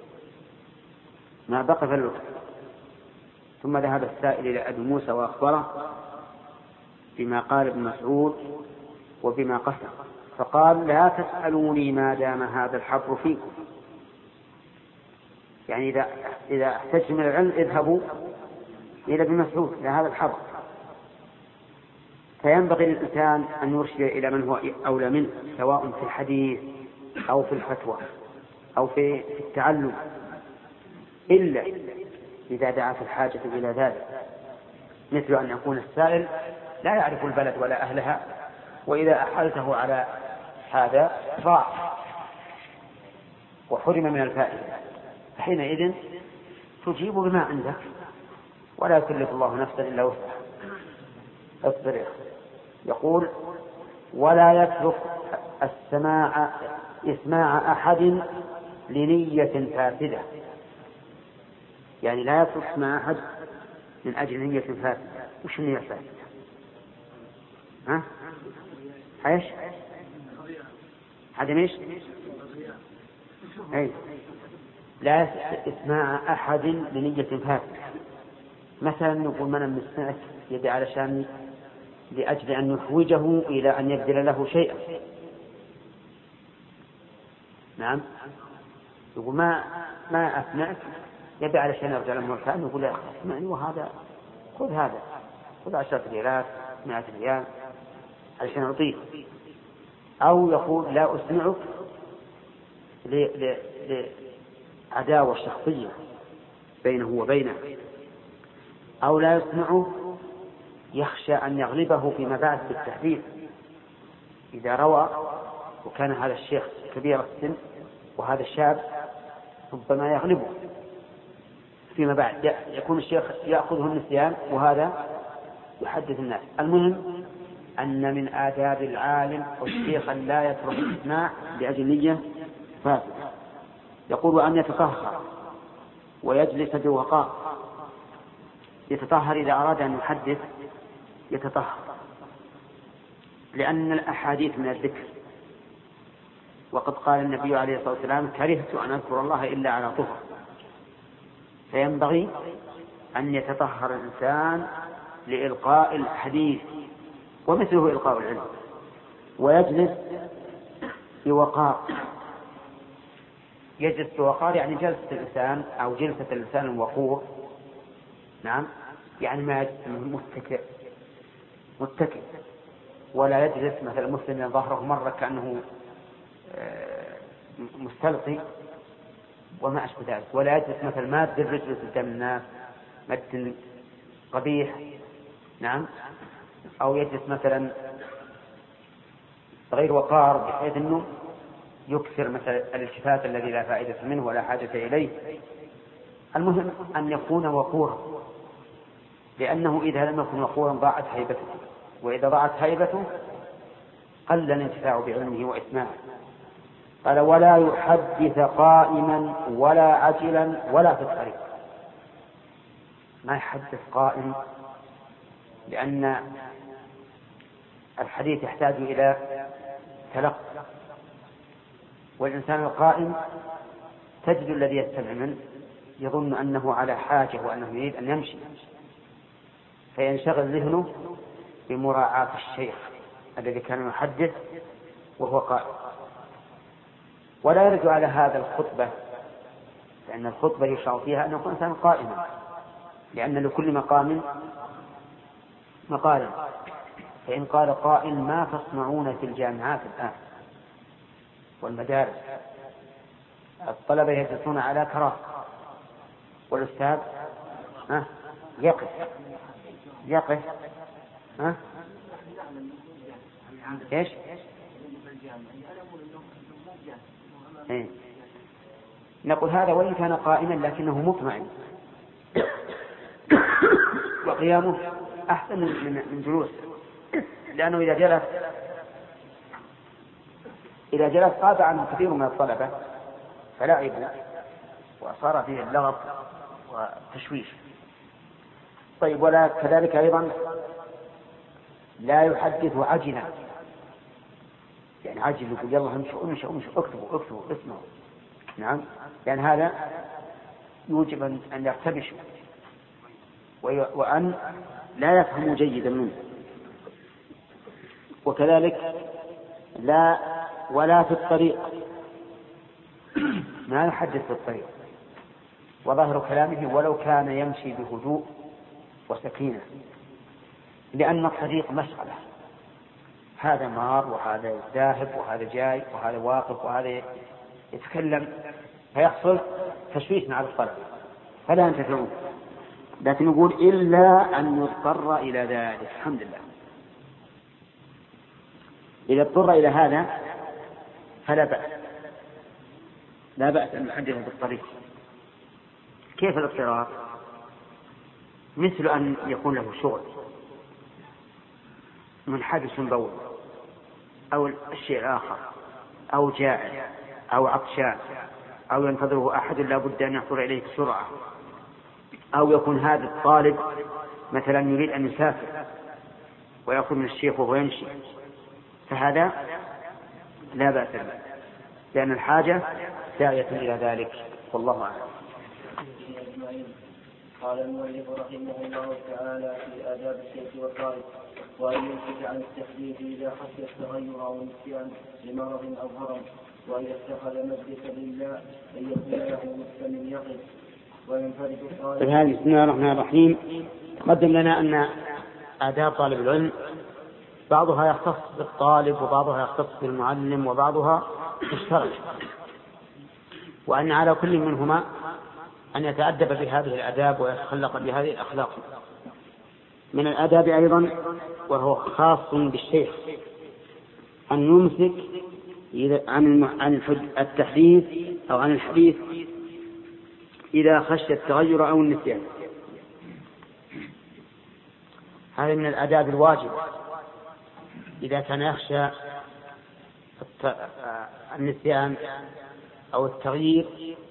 ما بقي فللأخت. ثم ذهب السائل إلى أبي موسى وأخبره بما قال ابن مسعود وبما قسم، فقال لا تسألوني ما دام هذا الحبر فيكم، يعني إذا إذا احتجت من العلم اذهبوا إلى ابن مسعود إلى هذا الحبر. فينبغي للإنسان أن يرشد إلى من هو أولى منه، سواء في الحديث أو في الفتوى أو في التعلم، إلا إذا دعت الحاجة إلى ذلك، مثل أن يكون السائل لا يعرف البلد ولا أهلها، وإذا أحلته على هذا ضاع وحرم من الفائدة، حينئذ تجيب بما عندك ولا يكلف الله نفسا إلا وسعها. اصبر. يقول ولا يترك السماع إسماع أحد لنية فاسدة، يعني لا يترك اسماع أحد من أجل نية فاسدة. وش النية الفاسدة؟ ها؟ ايش؟ عدم ايش؟ اي لا اسماع أحد لنية فاسدة. مثلا نقول من المستمع يدعي علشان لأجل أن يحوجه إلى أن يبذل له شيئا. نعم، يقول ما ما أسمعك يبي علشان يرجع له مرتان، يقول يا أخي اسمعني وهذا خذ هذا خذ عشرة ريالات مئة ريال علشان أعطيه. أو يقول لا أسمعك لعداوة شخصية بينه وبينه. أو لا يسمعه يخشى أن يغلبه فيما بعد بالتحديث، إذا روى وكان هذا الشيخ كبير السن وهذا الشاب ربما يغلبه فيما بعد، يكون الشيخ يأخذه النسيان وهذا يحدث الناس. المهم أن من آداب العالم والشيخ أن لا يترك الإسماع لأجل نية فاسدة. يقول أن يتطهر ويجلس بوقار. يتطهر إذا أراد أن يحدث يتطهر، لأن الأحاديث من الذكر، وقد قال النبي عليه الصلاة والسلام كرهت أن أذكر الله إلا على طهر. فينبغي أن يتطهر الإنسان لإلقاء الحديث ومثله إلقاء العلم، ويجلس بوقار. يجلس بوقار يعني جلسة الإنسان أو جلسة الإنسان الوقور. نعم، يعني ما متكئ متكئ ولا يجلس مثل مسلم ظهره مرة كأنه مستلقي وما أشبه ذلك، ولا يجلس مثل ماد الرجل قدام الناس مد قبيح. نعم، أو يجلس مثلا غير وقار بحيث أنه يكثر مثل الالتفات الذي لا فائدة منه ولا حاجة إليه. المهم أن يكون وقورا، لأنه إذا لم يكن وقورا ضاعت هيبته، وإذا ضاعت هيبته قل الانتفاع بعلمه وإسماعه. قال ولا يحدث قائما ولا عجلا ولا في الطريق. ما يحدث قائم، لأن الحديث يحتاج إلى تلقي، والإنسان القائم تجد الذي يستمع منه يظن أنه على حاجة وأنه يريد أن يمشي، فينشغل ذهنه بمراعاة الشيخ الذي كان يحدث وهو قائم. ولا يرد على هذا الخطبة، لأن الخطبة يشرع فيها أن يكون إنسان قائما، لأن لكل مقام مقال. فإن قال قائل ما تصنعون في الجامعات الآن والمدارس؟ الطلبة يجلسون على كراسي والأستاذ ها يقف يقف ها ايش؟ إيه؟ نقول هذا وإن كان قائما لكنه مطمئن، وقيامه أحسن من جلوس، لأنه إذا جلس إذا جلس غاب عنه كثير من الطلبة فلعبوا وصار فيه اللغط والتشويش. طيب، ولا كذلك أيضا لا يحدث عجلا، يعني عجل يقول يلا امشوا امشوا امشوا اكتبوا اكتبوا اسمه، نعم، لأن يعني هذا يوجب أن يرتبشوا وأن لا يفهموا جيدا منه. وكذلك لا ولا في الطريق ما يحدث في الطريق، وظاهر كلامه ولو كان يمشي بهدوء وسكينة، لأن الطريق مسألة، هذا مار وهذا ذاهب وهذا جاي وهذا واقف وهذا يتكلم، فيحصل تشويش مع الطلب فلا ينتفعون. لكن يقول إلا أن يضطر إلى ذلك. الحمد لله، إذا اضطر إلى هذا فلا بأس، لا بأس أن يحدث بالطريق. كيف الاضطرار؟ مثل أن يكون له شغل منحبس بول أو الشيء الآخر، أو جائع أو عطشان، أو ينتظره أحد لا بد أن يحضر إليه بسرعة، أو يكون هذا الطالب مثلا يريد أن يسافر ويأخذ من الشيخ وهو يمشي، فهذا لا بأس به، لأن الحاجة داعية إلى ذلك، والله أعلم.
قال المؤلف رحمه الله تعالى في آداب الشيخ والطالب: وأن يمسك عن التحديث إذا خشي التغير أو النسيان لمرض أو هرم، وأن يتخذ مجلسا لله أن يكون له مستمع يقظ وينفرد الطالب.
هذه بسم الله الرحمن الرحيم. تقدم لنا أن آداب طالب العلم بعضها يختص بالطالب وبعضها يختص بالمعلم وبعضها مشترك، وأن على كل منهما أن يتأدب بهذه الآداب ويتخلق بهذه الأخلاق. من الآداب أيضا وهو خاص بالشيخ أن يمسك عن التحديث أو عن الحديث إذا خشي التغير أو النسيان. هذا من الآداب الواجبة، إذا كان يخشى النسيان أو التغيير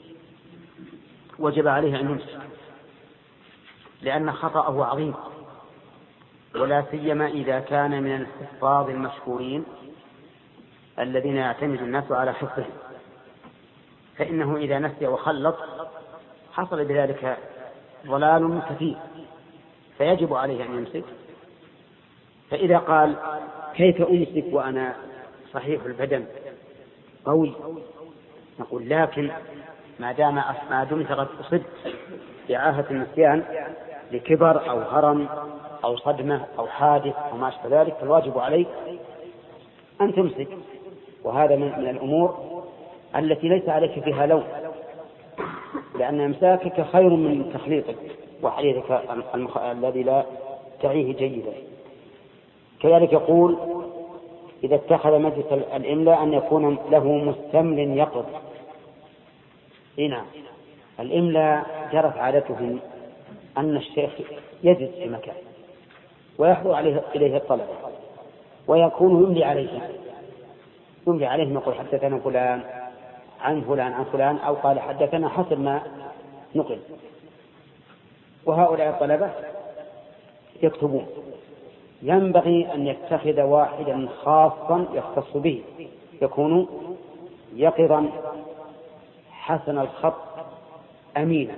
وجب عليه أن يمسك، لأن خطأه عظيم، ولا سيما إذا كان من الحفاظ المشهورين الذين يعتمد الناس على حفظهم، فإنه إذا نسي وخلط حصل بذلك ضلال كثير، فيجب عليه أن يمسك. فإذا قال كيف أمسك وأنا صحيح البدن قوي، نقول لكن ما دام ما دمت قد أصبت بعاهة النسيان لكبر أو هرم أو صدمة أو حادث أو ما أشبه ذلك، فالواجب عليك أن تمسك. وهذا من, من الأمور التي ليس عليك فيها لوم، لأن إمساكك خير من تخليطك وحديثك المخ... الذي لا تعيه جيدا. كذلك يقول إذا اتخذ مجلس الإملاء أن يكون له مستمل يقظ. هنا الإملاء جرت عادته أن الشيخ يجلس في مكان ويحضر عليه إليه الطلبة ويكون يملي عليه يملي عليه يقول حدثنا فلان عن فلان عن فلان، أو قال حدثنا حسب ما نقل، وهؤلاء الطلبة يكتبون. ينبغي أن يتخذ واحدا خاصا يختص به، يكون يقظا حسن الخط أمينا،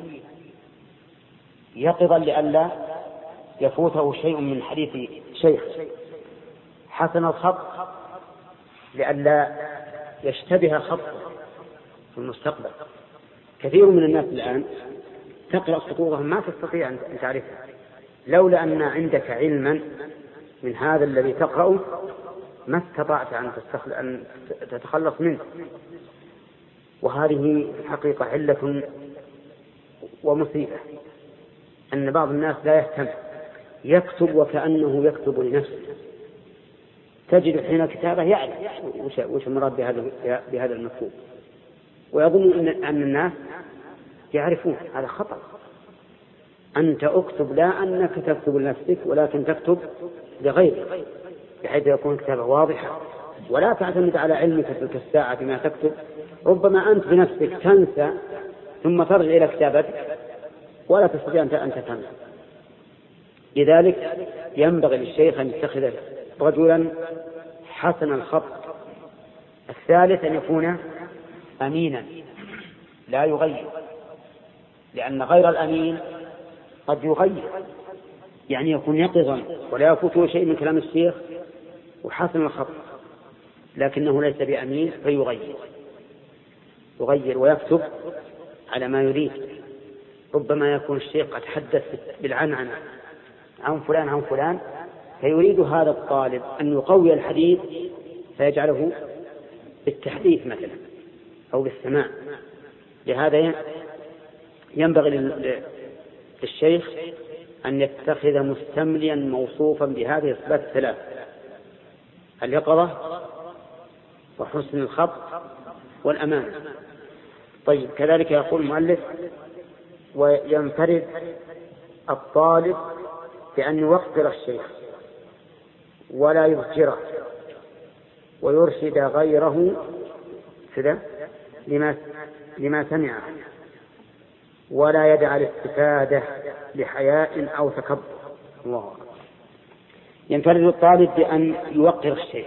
يقظا لئلا يفوته شيء من حديث شيخ، حسن الخط لئلا يشتبه خطه في المستقبل. كثير من الناس الآن تقرأ سطورهم ما تستطيع أن تعرفها، لولا أن عندك علما من هذا الذي تقرأه ما استطعت أن تتخلص منه. وهذه الحقيقة علة ومصيبة، أن بعض الناس لا يهتم، يكتب وكأنه يكتب لنفسه، تجد حين كتابه يعرف وش المراد بهذا المكتوب، ويظن أن الناس يعرفون. هذا خطأ، أنت اكتب، لا أنك تكتب لنفسك ولكن تكتب لغيرك، بحيث يكون كتابة واضحة، ولا تعتمد على علمك تلك الساعة بما تكتب. ربما أنت بنفسك تنسى ثم ترجع إلى كتابتك ولا تستطيع أن تفهمها. لذلك ينبغي للشيخ أن يتخذ رجلا حسن الخط. الثالث أن يكون أمينا لا يغير، لأن غير الأمين قد يغير، يعني يكون يقظا ولا يفوته شيء من كلام الشيخ وحسن الخط، لكنه ليس بأمين فيغير يغير ويكتب على ما يريد. ربما يكون الشيخ قد حدث بالعنعنة عن فلان عن فلان، فيريد هذا الطالب أن يقوي الحديث فيجعله بالتحديث مثلا أو بالسماع. لهذا ينبغي للشيخ أن يتخذ مستمليا موصوفا بهذه الصفات الثلاث: اليقظة وحسن الخط والأمانة. طيب، كذلك يقول المؤلف: وينفرد الطالب بأن يوقر الشيخ ولا يضجره ويرشد غيره لما لما سمعه ولا يدع الاستفادة لحياء أو تكبر. الله. ينفرد الطالب بأن يوقر الشيخ.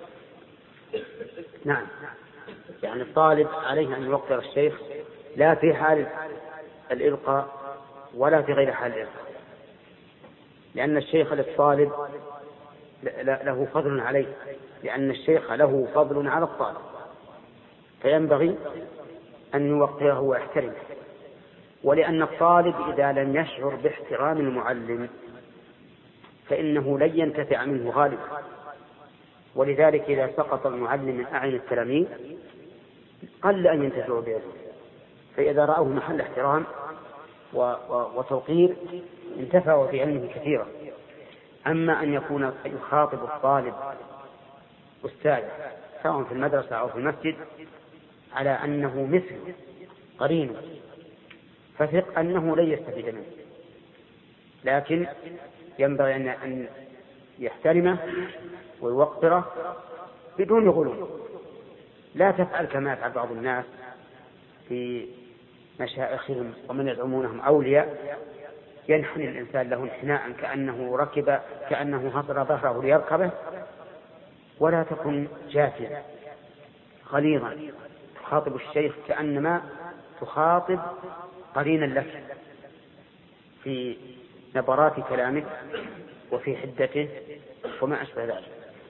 نعم، يعني الطالب عليه أن يوقر الشيخ لا في حال الإلقاء ولا في غير حال الإلقاء، لأن الشيخ للطالب له فضل عليه، لأن الشيخ له فضل على الطالب، فينبغي أن يوقره ويحترمه. ولأن الطالب إذا لم يشعر باحترام المعلم فإنه لن ينتفع منه غالبا. ولذلك إذا سقط المعلم من أعين التلاميذ قل أن ينتفعوا به، فإذا رأوه محل احترام وتوقير انتفعوا في علمه كثيرا. أما أن يكون يخاطب الطالب أستاذ سواء في المدرسة أو في المسجد على أنه مثل قرينه، فثق أنه لن يستفيد منه، لكن ينبغي أن يحترمه ويوقره بدون غلو. لا تفعل كما يفعل بعض الناس في مشايخهم ومن يزعمونهم أولياء، ينحني الإنسان له انحناء كأنه ركب كأنه هطر ظهره ليركبه. ولا تكن جافيا غليظا تخاطب الشيخ كأنما تخاطب قرينا لك في نبرات كلامك وفي حدته وما أشبه ذلك.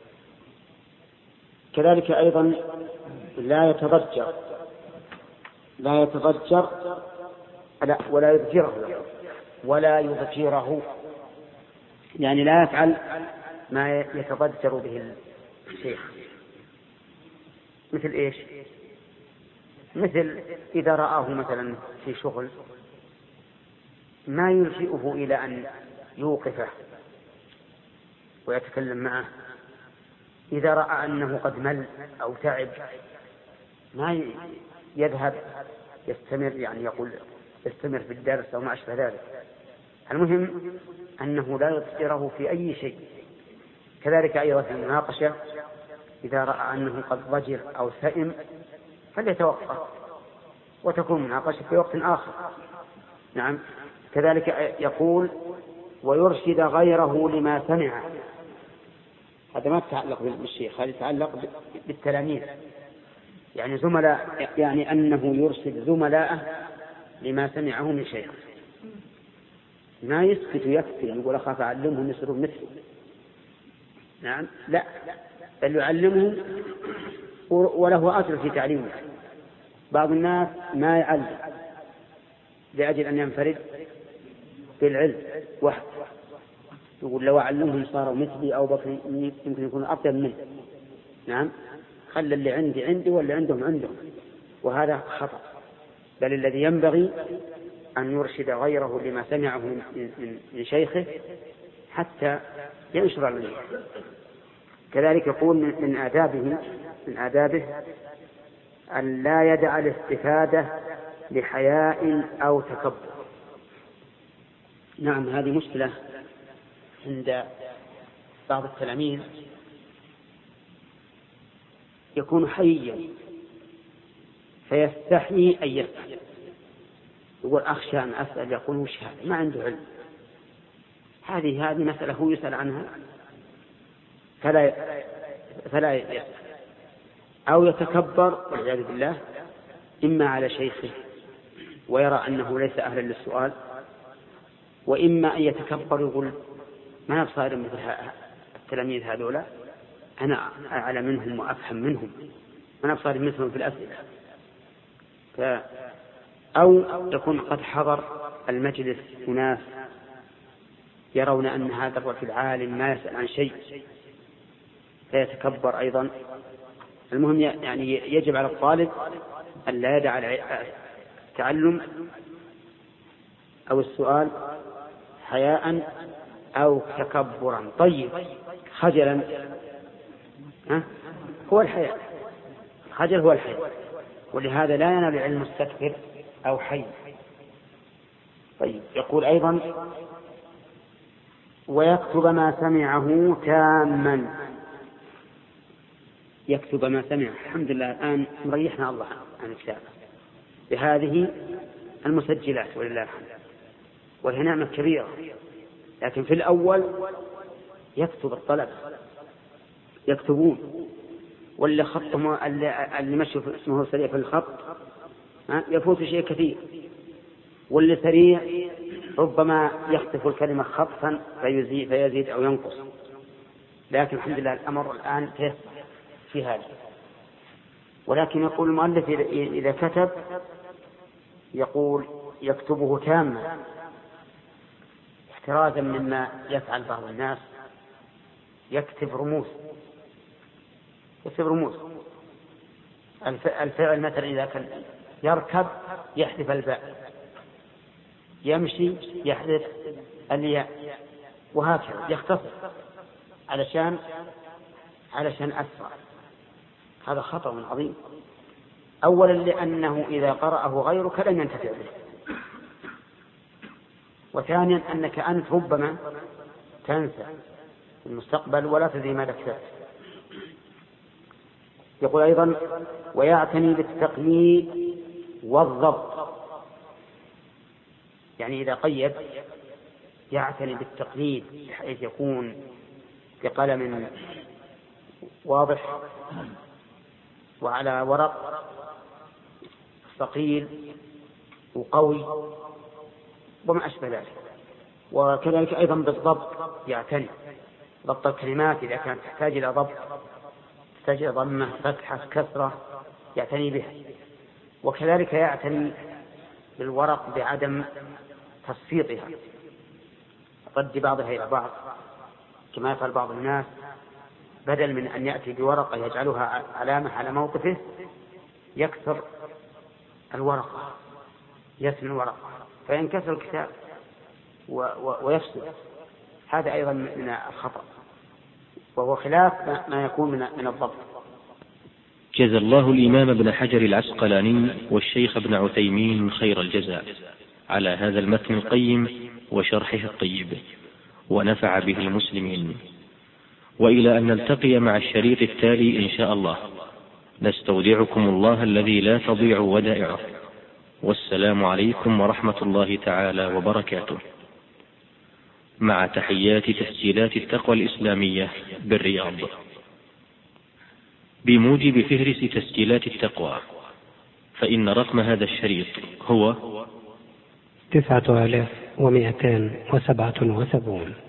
كذلك أيضا لا يتضجر لا يتضجر لا ولا يضجره ولا يضجره يعني لا يفعل ما يتضجر به الشيخ. مثل إيش؟ مثل إذا رآه مثلا في شغل ما يلجئه إلى أن يوقفه ويتكلم معه. إذا رأى أنه قد مل أو تعب ما يذهب يستمر، يعني يقول يستمر في الدرس أو ما أشبه ذلك. المهم أنه لا يضجره في أي شيء. كذلك أيضا في المناقشة إذا رأى أنه قد ضجر أو سئم فليتوقف وتكون مناقشة في وقت آخر. نعم. كذلك يقول ويرشد غيره لما سمع. هذا ما يتعلق بالشيخ، هذا يتعلق بالتلاميذ، يعني زملاء، يعني أنه يرشد زملاءه لما سمعه من شيخ. ما يسكت يكفي يقول أخاف أعلمهم يصيرون مثلي. نعم، لا، بل يعلمهم وله أجر في تعليمه. بعض الناس ما يعلم لأجل أن ينفرد بالعلم وحده، يقول لو أعلمهم صاروا مثلي أو بكري يمكن يكونوا أفضل منه. نعم، خلى اللي عندي عندي واللي عندهم عندهم، وهذا خطأ. بل الذي ينبغي أن يرشد غيره لما سمعه من, من, من شيخه حتى ينشر عليه. كذلك يقول من آدابه من آدابه أن لا يدع الاستفادة لحياء أو تكبر. نعم، هذه مشكلة عند بعض التلاميذ، يكون حيا فيستحي أن يسأل، يقول أخشى أن أسأل، يقول وش هذا، ما عنده علم. هذه هذه مسألة هو يسأل عنها فلا فلا يسأل، أو يتكبر والعياذ بالله إما على شيخه ويرى أنه ليس أهلا للسؤال، وإما أن يتكبر يقول ما نبصائر مثل التلاميذ هذولا، أنا أعلم منهم وأفهم منهم، ما نبصائر مثلهم في الأسئلة. ف... أو يكون قد حضر المجلس أناس يرون أن هذا الرجل عالم ما يسأل عن شيء فيتكبر أيضا. المهم يعني يجب على الطالب أن لا يدع التعلم أو السؤال حياء أو تكبرا. طيب خجلا ها؟ هو الحياء، الخجل هو الحياء، ولهذا لا ينال العلم مستكبر أو حي. طيب يقول أيضا ويكتب ما سمعه تاما، يكتب ما سمع. الحمد لله الآن مريحنا الله عن الكتابة بهذه المسجلات ولله الحمد، وهي نعمة كبيرة. لكن في الأول يكتب الطلبة يكتبون، واللي خطهم اللي مشوا اسمه سريع في الخط يفوت شيء كثير، واللي سريع ربما يخطف الكلمة خطفا فيزيد, فيزيد أو ينقص. لكن الحمد لله الأمر الآن في هذا. ولكن يقول المؤلف إذا كتب يقول يكتبه تاما احترازا مما يفعل بعض الناس، يكتب رموز يكتب رموز الفعل مثلا إذا كان يركب يحذف الباء، يمشي يحذف الياء، وهكذا يختصر علشان علشان أسرع. هذا خطأ عظيم. أولا لأنه إذا قرأه غيرك لن ينتفع به، وثانيا أنك أنت ربما تنسى في المستقبل ولا تدري ماذا كتبت. يقول أيضا ويعتني بالتقييد والضبط، يعني إذا قيد يعتني بالتقييد بحيث يكون بقلم واضح وعلى ورق ثقيل وقوي وما أشبه ذلك. وكذلك أيضا بالضبط يعتني ضبط الكلمات إذا كانت تحتاج إلى ضبط، تحتاج إلى ضمة فتحة كسرة يعتني بها. وكذلك يعتني بالورق بعدم تصفيطها، رد بعضها إلى بعض كما يفعل بعض الناس، بدل من أن يأتي بورقة يجعلها علامة على موقفه يكسر الورقة يسمى الورقة فينكسر الكتاب ويفسد. هذا أيضا من الخطأ، وهو خلاف ما يكون من الضبط.
جزا الله الإمام ابن حجر العسقلاني والشيخ ابن عثيمين خير الجزاء على هذا المتن القيم وشرحه الطيب، ونفع به المسلمين. وإلى أن نلتقي مع الشريط التالي إن شاء الله، نستودعكم الله الذي لا تضيع ودائعه، والسلام عليكم ورحمة الله تعالى وبركاته. مع تحيات تسجيلات التقوى الإسلامية بالرياض. بموجب فهرس تسجيلات التقوى، فإن رقم هذا الشريط هو
تسعة آلاف ومئتان وسبعة وسبعون.